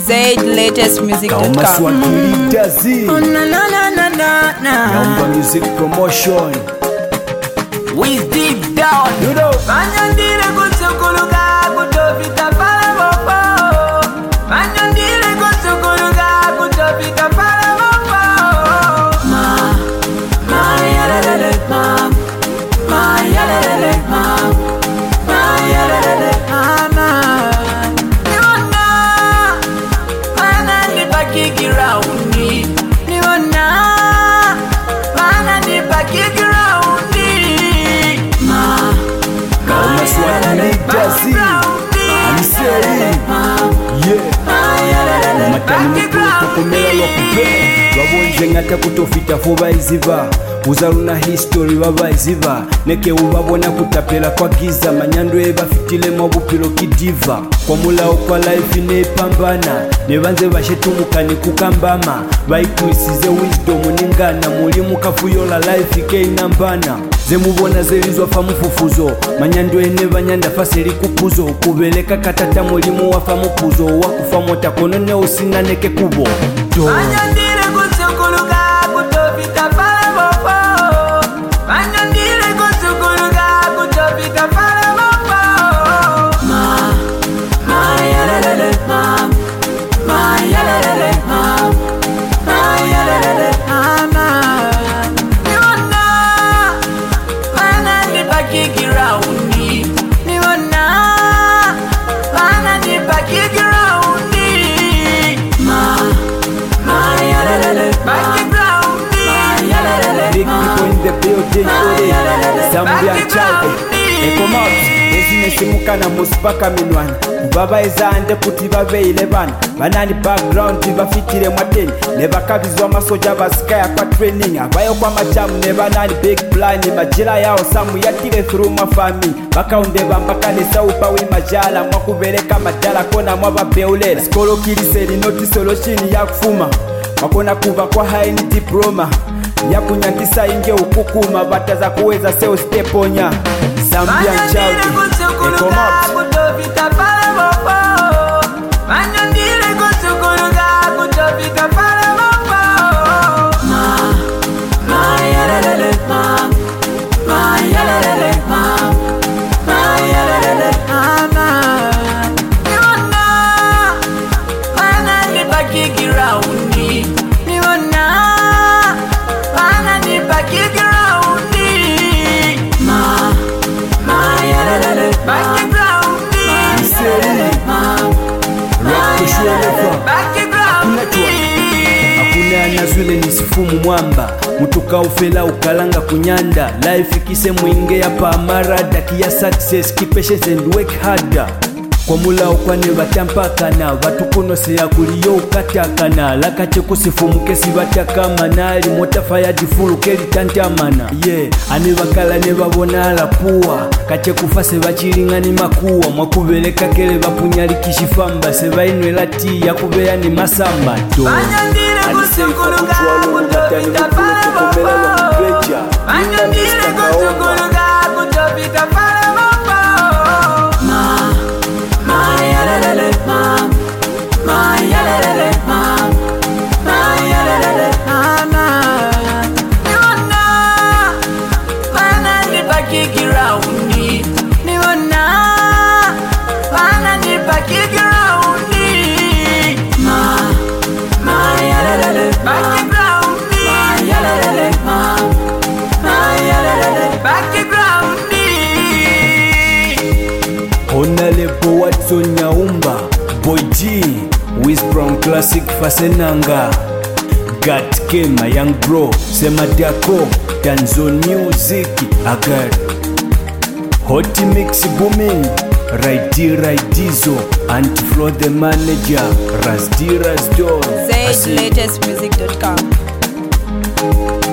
ZLatestmusic.com. Naomba music promotion. We deep down. You know. Banyandire kutsukuluka kutofika pale mopo. Banyandire kutsukuluka kutofika pale mopo. Ma yalele ma yalele ma yalele mama. Niona wana nibaki raundi. Niona wana nibaki raundi. Wabonje ngata kutofita foba iziva uzaluna history baba iziva neke ubabona kutapela kwa giza manyando ebafitile mabupilo kidiva kwa mulao kwa life ne pambana nebanze bashetumukani kukambama baituisize wisdom ningana mulimu kafuyola life ke inambana zemubona zelizwa famufufuzo manyando ene banyanda faseli kupuzo kubeleka katata mulimu wa famupuzo wakufa mota kono ne usina neke kubo Banyandire kutsukuluka kutofika pale mopo. Banyandire kutsukuluka kutofika pale mopo. Ma yalele ma yalele ma yalele mama. Niona wana nibaki raundi. Niona wana nibaki raundi. Big people in the building today. Zambia chale Eko Mops ezinesimukana musipaka minwana baba ezande kuti babeile bana banani background bafitire mwateni nebakabizwa amasoja basikaya kwa training abayo kwa majamu nebanani big plan majira yao samu yatire through mafami bakaunde bambakanesa upawi majala mwakubeleka madala kona mwababeulera skolo kiliseli noti solution yakufuma wakona kuva kwa haini diploma ya kunyandisa inge ukukuma bataza kuweza seo steponya Zambia chauti Eko Mops kutofika pale mopo. Banyandire kutsukuluka kutofika pale mopo. Ma yalele ma yalele ma yalele mama. Niona wana nibaki raundi. Niona wana nibaki raundi. Ma yalele baki raundi. Baki raundi. Hakuna anazwile nisifumu mwamba mutuka ufela ukalanga kunyanda life kise mwinge ya pamara daki ya success keep patience and work harder kwa mulao kwane batampakana batukonose ya kuliyo ukatakana lakache kusifumuke sibatakamana limotafaya difulu keli tantamana ane bakala ne babona alapuwa kache kufase bachilingani makuwa mwakubeleka kele bapunyalikishifamba sebainwela ti yakubeya ni masamba to Banyandire kutsukuluka kutofika pale mopo. Banyandire kutsukuluka kutofika pale mopo. Ma yalele ma yalele ma yalele mama. Niona wana nibaki raundi. Niona wana nibaki raundi. Ma yalele baki raundi. Yalele ma yalele baki raundi. Honalebo Watson Nyaumba Boy G Wisbron Classic Fasenanga Gat Kema Young Bro Semadako Tanzo Music Agar Hot Mix Booming Raidizo Anti-Flow the Manager Rasdi Rasdo ZLatestmusic.com.